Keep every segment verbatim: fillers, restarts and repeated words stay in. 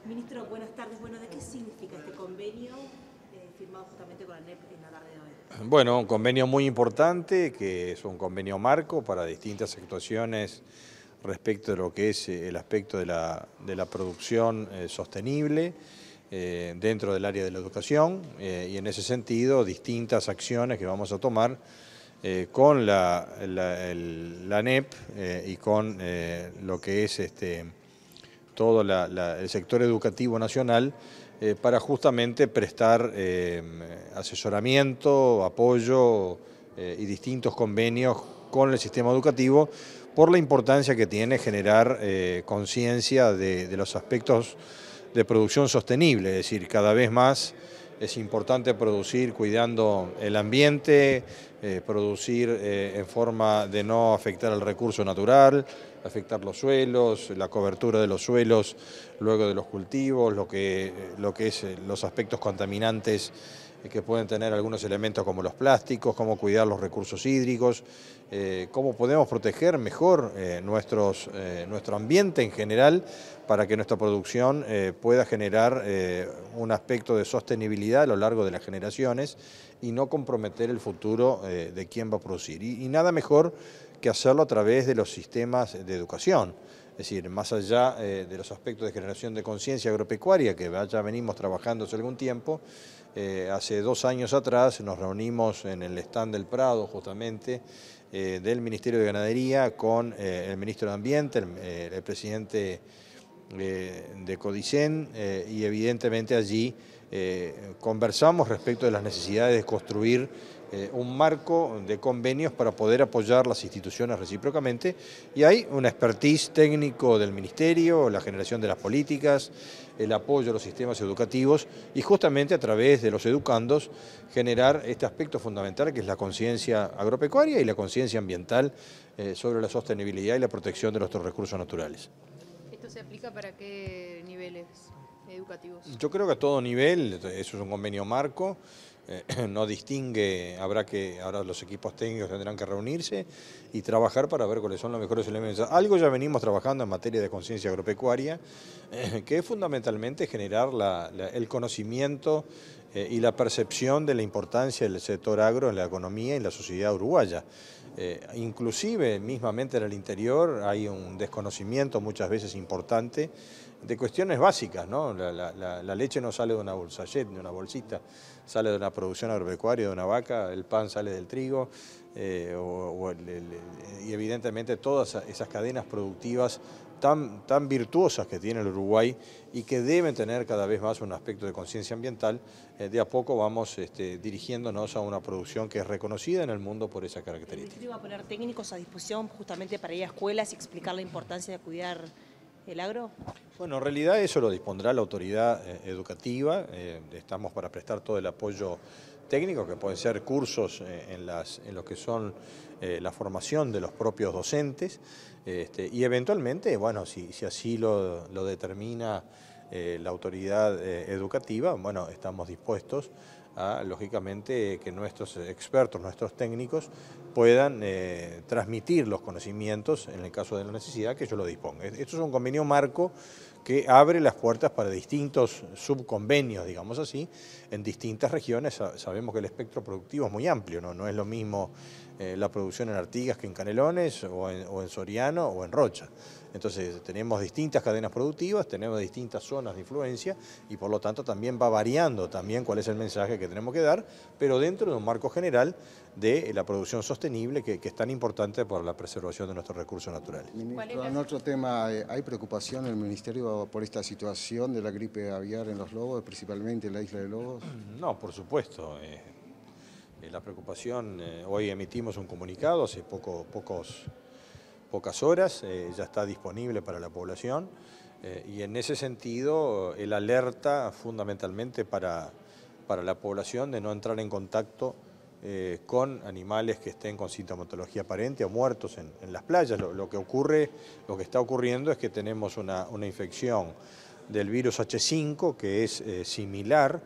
Ministro, buenas tardes. Bueno, ¿de qué significa este convenio eh, firmado justamente con la ANEP en la tarde de hoy? Bueno, un convenio muy importante, que es un convenio marco para distintas actuaciones respecto de lo que es eh, el aspecto de la, de la producción eh, sostenible eh, dentro del área de la educación eh, y en ese sentido distintas acciones que vamos a tomar eh, con la, la, el, la ANEP eh, y con eh, lo que es este, todo la, la, el sector educativo nacional eh, para justamente prestar eh, asesoramiento, apoyo eh, y distintos convenios con el sistema educativo por la importancia que tiene generar eh, conciencia de, de los aspectos de producción sostenible, es decir, cada vez más es importante producir cuidando el ambiente, eh, producir eh, en forma de no afectar el recurso natural, afectar los suelos, la cobertura de los suelos luego de los cultivos, lo que, lo que es los aspectos contaminantes que pueden tener algunos elementos como los plásticos, cómo cuidar los recursos hídricos, eh, cómo podemos proteger mejor eh, nuestros, eh, nuestro ambiente en general para que nuestra producción eh, pueda generar eh, un aspecto de sostenibilidad a lo largo de las generaciones y no comprometer el futuro eh, de quién va a producir. Y, y nada mejor que hacerlo a través de los sistemas de educación. Es decir, más allá eh, de los aspectos de generación de conciencia agropecuaria que ya venimos trabajando hace algún tiempo, eh, hace dos años atrás nos reunimos en el stand del Prado justamente eh, del Ministerio de Ganadería con eh, el Ministro de Ambiente, el, eh, el presidente eh, de Codicen eh, y evidentemente allí eh, conversamos respecto de las necesidades de construir eh, un marco de convenios para poder apoyar las instituciones recíprocamente y hay un expertise técnico del Ministerio, la generación de las políticas, el apoyo a los sistemas educativos y justamente a través de los educandos generar este aspecto fundamental que es la conciencia agropecuaria y la conciencia ambiental eh, sobre la sostenibilidad y la protección de nuestros recursos naturales. ¿Esto se aplica para qué niveles educativos? Yo creo que a todo nivel, eso es un convenio marco, eh, no distingue, habrá que, ahora los equipos técnicos tendrán que reunirse y trabajar para ver cuáles son los mejores elementos. Algo ya venimos trabajando en materia de conciencia agropecuaria, eh, que es fundamentalmente generar la, la, el conocimiento eh, y la percepción de la importancia del sector agro en la economía y en la sociedad uruguaya. Eh, inclusive, mismamente en el interior, hay un desconocimiento muchas veces importante de cuestiones básicas, ¿no? La, la, la leche no sale de una bolsallette, de una bolsita, sale de una producción agropecuaria, de una vaca, el pan sale del trigo, eh, o, o el, el, y evidentemente todas esas cadenas productivas tan, tan virtuosas que tiene el Uruguay y que deben tener cada vez más un aspecto de conciencia ambiental, eh, de a poco vamos este, dirigiéndonos a una producción que es reconocida en el mundo por esa característica. ¿El Ministerio va a poner técnicos a disposición justamente para ir a escuelas y explicar la importancia de cuidar el agro? Bueno, en realidad eso lo dispondrá la autoridad eh, educativa, eh, estamos para prestar todo el apoyo técnico, que pueden ser cursos eh, en, las, en lo que son eh, la formación de los propios docentes, este, y eventualmente, bueno, si, si así lo, lo determina eh, la autoridad eh, educativa, bueno, estamos dispuestos a, lógicamente, que nuestros expertos, nuestros técnicos, puedan eh, transmitir los conocimientos en el caso de la necesidad que yo lo disponga. Esto es un convenio marco que abre las puertas para distintos subconvenios, digamos así, en distintas regiones. Sabemos que el espectro productivo es muy amplio, no, no es lo mismo eh, la producción en Artigas que en Canelones, o en, o en Soriano, o en Rocha. Entonces tenemos distintas cadenas productivas, tenemos distintas zonas de influencia y por lo tanto también va variando también cuál es el mensaje que tenemos que dar, pero dentro de un marco general de la producción sostenible que, que es tan importante para la preservación de nuestros recursos naturales. Ministro, en otro tema, ¿hay preocupación en el Ministerio por esta situación de la gripe aviar en los lobos, principalmente en la isla de Lobos? No, por supuesto. Eh, eh, la preocupación, eh, hoy emitimos un comunicado hace poco, pocos... pocas horas, eh, ya está disponible para la población eh, y en ese sentido el alerta fundamentalmente para, para la población de no entrar en contacto eh, con animales que estén con sintomatología aparente o muertos en, en las playas. Lo, lo que ocurre, lo que está ocurriendo es que tenemos una, una infección del virus hache cinco que es eh, similar.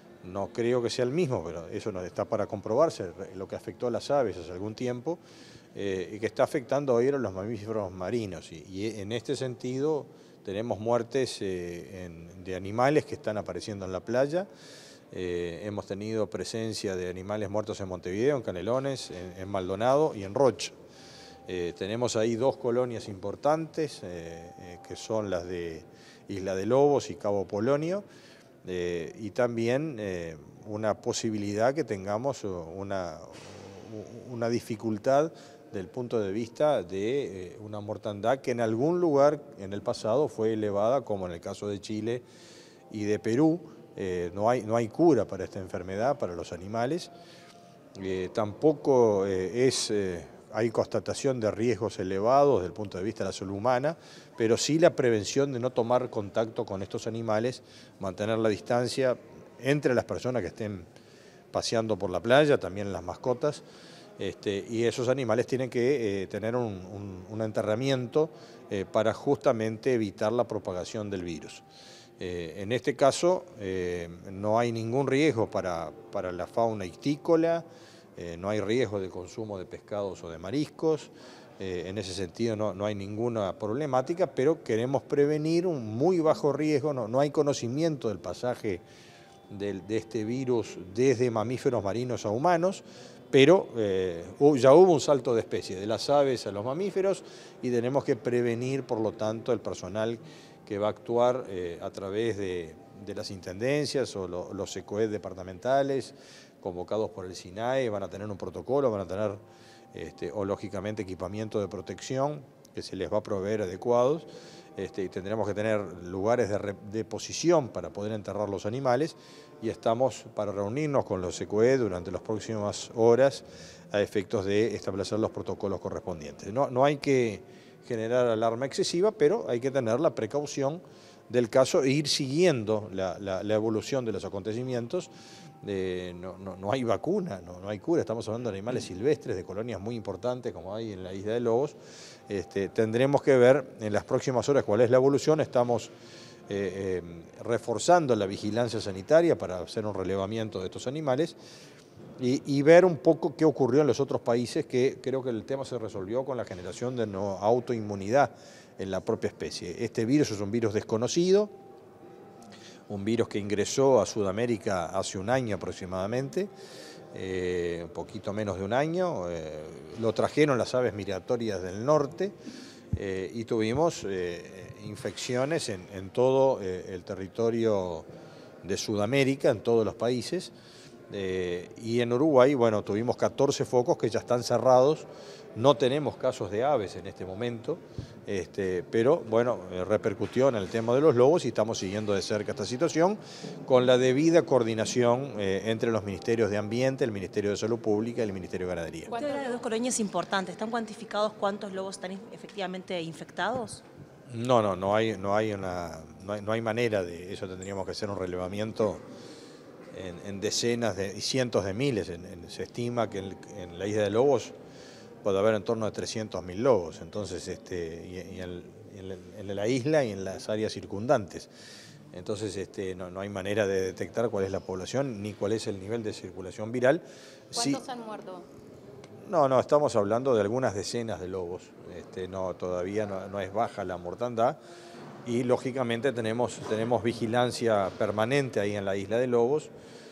No creo que sea el mismo, pero eso no está para comprobarse, lo que afectó a las aves hace algún tiempo eh, y que está afectando hoy a los mamíferos marinos. Y, y en este sentido tenemos muertes eh, en, de animales que están apareciendo en la playa. Eh, hemos tenido presencia de animales muertos en Montevideo, en Canelones, en, en Maldonado y en Rocha. Eh, tenemos ahí dos colonias importantes, eh, eh, que son las de Isla de Lobos y Cabo Polonio, eh, y también eh, una posibilidad que tengamos una, una dificultad del punto de vista de eh, una mortandad que en algún lugar en el pasado fue elevada, como en el caso de Chile y de Perú. Eh, no hay, no hay cura para esta enfermedad, para los animales. Eh, tampoco eh, es, eh, hay constatación de riesgos elevados desde el punto de vista de la salud humana, pero sí la prevención de no tomar contacto con estos animales, mantener la distancia entre las personas que estén paseando por la playa, también las mascotas, este, y esos animales tienen que eh, tener un, un, un enterramiento eh, para justamente evitar la propagación del virus. Eh, en este caso eh, no hay ningún riesgo para, para la fauna ictícola, eh, no hay riesgo de consumo de pescados o de mariscos, eh, en ese sentido no, no hay ninguna problemática, pero queremos prevenir un muy bajo riesgo, no, no hay conocimiento del pasaje de, de este virus desde mamíferos marinos a humanos, pero eh, ya hubo un salto de especie, de las aves a los mamíferos, y tenemos que prevenir, por lo tanto, el personal que va a actuar eh, a través de, de las intendencias o lo, los SECOED departamentales convocados por el SINAE, van a tener un protocolo, van a tener este, o lógicamente equipamiento de protección que se les va a proveer adecuados, este, y tendremos que tener lugares de deposición para poder enterrar los animales, y estamos para reunirnos con los SECOED durante las próximas horas a efectos de establecer los protocolos correspondientes. No, no hay que generar alarma excesiva, pero hay que tener la precaución del caso e ir siguiendo la, la, la evolución de los acontecimientos. Eh, no, no, no hay vacuna, no, no hay cura, estamos hablando de animales silvestres, de colonias muy importantes como hay en la Isla de Lobos. Este, tendremos que ver en las próximas horas cuál es la evolución. Estamos eh, eh, reforzando la vigilancia sanitaria para hacer un relevamiento de estos animales. Y, y ver un poco qué ocurrió en los otros países, que creo que el tema se resolvió con la generación de no autoinmunidad en la propia especie. Este virus es un virus desconocido, un virus que ingresó a Sudamérica hace un año aproximadamente, eh, un poquito menos de un año, eh, lo trajeron las aves migratorias del norte eh, y tuvimos eh, infecciones en, en todo eh, el territorio de Sudamérica, en todos los países. Eh, y en Uruguay, bueno, tuvimos catorce focos que ya están cerrados, no tenemos casos de aves en este momento, este, pero bueno, eh, repercutió en el tema de los lobos y estamos siguiendo de cerca esta situación con la debida coordinación eh, entre los ministerios de Ambiente, el Ministerio de Salud Pública y el Ministerio de Ganadería. Usted habla de dos colonias importantes, ¿están cuantificados cuántos lobos están efectivamente infectados? No, no, no hay, no hay, una, no hay, no hay manera de eso, tendríamos que hacer un relevamiento En, en decenas de, y cientos de miles. En, en, se estima que en, en la Isla de Lobos puede haber en torno a trescientos mil lobos, entonces, este, y, y en, en, en la isla y en las áreas circundantes. Entonces este, no, no hay manera de detectar cuál es la población ni cuál es el nivel de circulación viral. ¿Cuántos Sí, han muerto? no, no, estamos hablando de algunas decenas de lobos. Este, no, todavía no, no es baja la mortandad. Y lógicamente tenemos, tenemos vigilancia permanente ahí en la Isla de Lobos.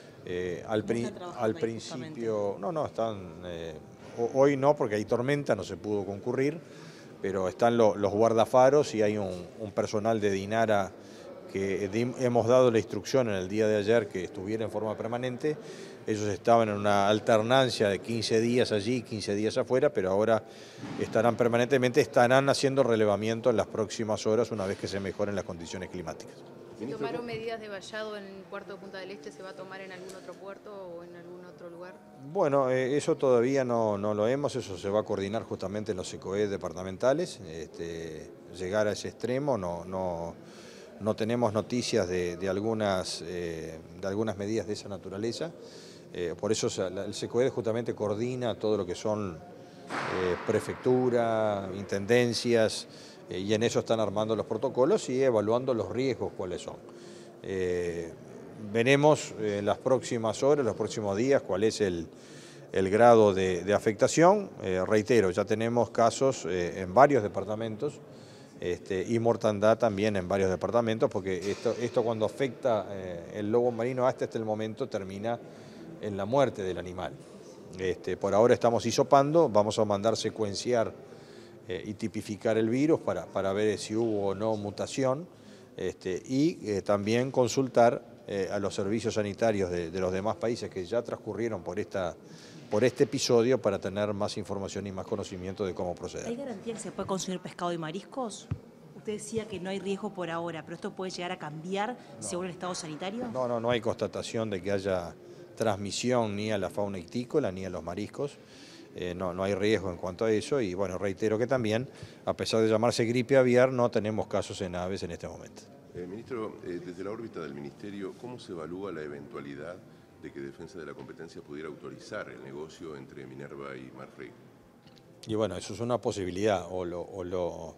Eh, al pri al principio, no, no, están, eh, hoy no porque hay tormenta, no se pudo concurrir, pero están lo, los guardafaros y hay un, un personal de Dinara que di, hemos dado la instrucción en el día de ayer que estuviera en forma permanente. Ellos estaban en una alternancia de quince días allí, quince días afuera, pero ahora estarán permanentemente, estarán haciendo relevamiento en las próximas horas una vez que se mejoren las condiciones climáticas. Si tomaron medidas de vallado en el puerto de Punta del Este, ¿se va a tomar en algún otro puerto o en algún otro lugar? Bueno, eh, eso todavía no, no lo hemos, eso se va a coordinar justamente en los SECOED departamentales. Este, llegar a ese extremo no... no No tenemos noticias de, de, algunas, eh, de algunas medidas de esa naturaleza, eh, por eso el SECOED justamente coordina todo lo que son eh, prefectura, intendencias, eh, y en eso están armando los protocolos y evaluando los riesgos cuáles son. Eh, veremos en las próximas horas, los próximos días, cuál es el, el grado de, de afectación. Eh, reitero, ya tenemos casos eh, en varios departamentos. este, y mortandad también en varios departamentos, porque esto, esto cuando afecta eh, el lobo marino hasta este momento termina en la muerte del animal. Este, por ahora estamos hisopando, vamos a mandar secuenciar eh, y tipificar el virus para, para ver si hubo o no mutación, este, y eh, también consultar eh, a los servicios sanitarios de, de los demás países que ya transcurrieron por, esta, por este episodio para tener más información y más conocimiento de cómo proceder. ¿Hay garantía que se puede consumir pescado y mariscos? Usted decía que no hay riesgo por ahora, pero ¿esto puede llegar a cambiar no. según el estado sanitario? No, no, no hay constatación de que haya transmisión ni a la fauna ictícola ni a los mariscos. Eh, no, no hay riesgo en cuanto a eso y bueno, reitero que también, a pesar de llamarse gripe aviar, no tenemos casos en aves en este momento. Eh, ministro, eh, desde la órbita del Ministerio, ¿cómo se evalúa la eventualidad de que Defensa de la Competencia pudiera autorizar el negocio entre Minerva y Marfrig? Y bueno, eso es una posibilidad, o lo, o lo,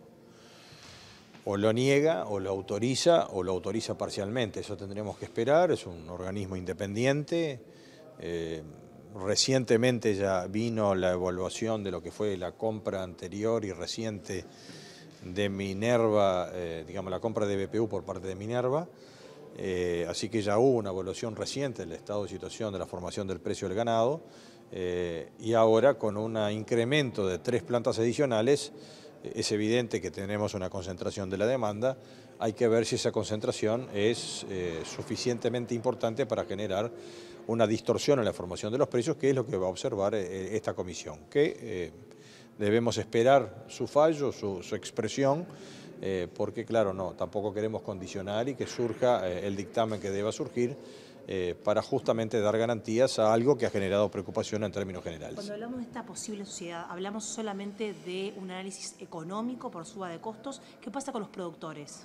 o lo niega, o lo autoriza, o lo autoriza parcialmente. Eso tendremos que esperar, es un organismo independiente. Eh, recientemente ya vino la evaluación de lo que fue la compra anterior y reciente de Minerva, eh, digamos la compra de B P U por parte de Minerva. Eh, así que ya hubo una evaluación reciente del estado de situación de la formación del precio del ganado eh, y ahora con un incremento de tres plantas adicionales eh, es evidente que tenemos una concentración de la demanda. Hay que ver si esa concentración es eh, suficientemente importante para generar una distorsión en la formación de los precios, que es lo que va a observar eh, esta comisión, que eh, debemos esperar su fallo, su, su expresión, eh, porque claro, no, tampoco queremos condicionar y que surja eh, el dictamen que deba surgir eh, para justamente dar garantías a algo que ha generado preocupación en términos generales. Cuando hablamos de esta posible sociedad, ¿hablamos solamente de un análisis económico por suba de costos? ¿Qué pasa con los productores?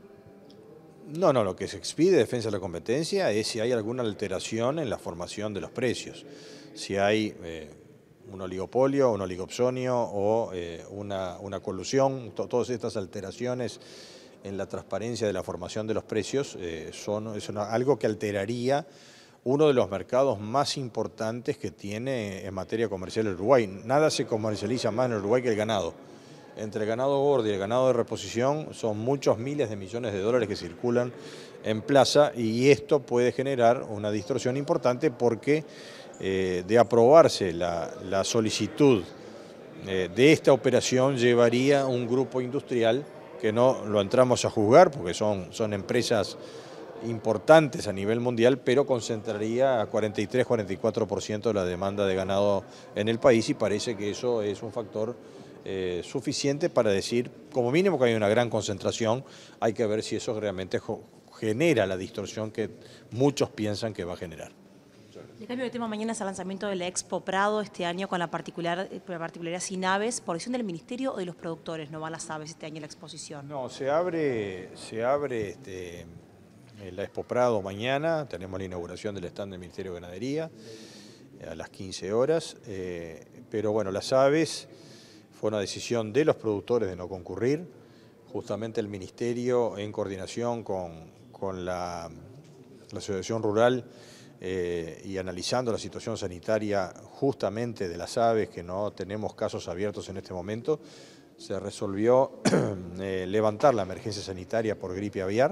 No, no, lo que se expide Defensa de la Competencia es si hay alguna alteración en la formación de los precios, si hay eh, un oligopolio, un oligopsonio o eh, una, una colusión. To todas estas alteraciones en la transparencia de la formación de los precios eh, son es una, algo que alteraría uno de los mercados más importantes que tiene en materia comercial el Uruguay. Nada se comercializa más en el Uruguay que el ganado. Entre el ganado gordo y el ganado de reposición son muchos miles de millones de dólares que circulan en plaza y esto puede generar una distorsión importante porque eh, de aprobarse la, la solicitud eh, de esta operación llevaría un grupo industrial que no lo entramos a juzgar porque son, son empresas importantes a nivel mundial, pero concentraría a cuarenta y tres a cuarenta y cuatro por ciento de la demanda de ganado en el país y parece que eso es un factor Eh, suficiente para decir, como mínimo, que hay una gran concentración. Hay que ver si eso realmente genera la distorsión que muchos piensan que va a generar. Le cambio de tema, mañana es el lanzamiento de la Expo Prado este año con la, particular, la particularidad sin aves, por decisión del Ministerio o de los productores, no van las aves este año en la exposición. No, se abre, se abre este, la Expo Prado mañana, tenemos la inauguración del stand del Ministerio de Ganadería a las quince horas, eh, pero bueno, las aves fue una decisión de los productores de no concurrir. Justamente el Ministerio, en coordinación con, con la, la Asociación Rural eh, y analizando la situación sanitaria justamente de las aves, que no tenemos casos abiertos en este momento, se resolvió eh, levantar la emergencia sanitaria por gripe aviar,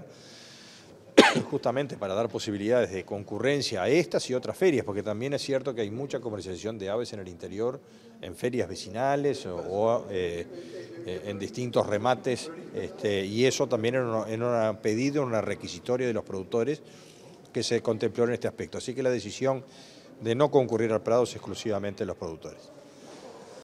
justamente para dar posibilidades de concurrencia a estas y otras ferias, porque también es cierto que hay mucha comercialización de aves en el interior, en ferias vecinales o, o eh, eh, en distintos remates, este, y eso también en un, en un pedido, en una requisitoria de los productores que se contempló en este aspecto. Así que la decisión de no concurrir al Prado es exclusivamente de los productores.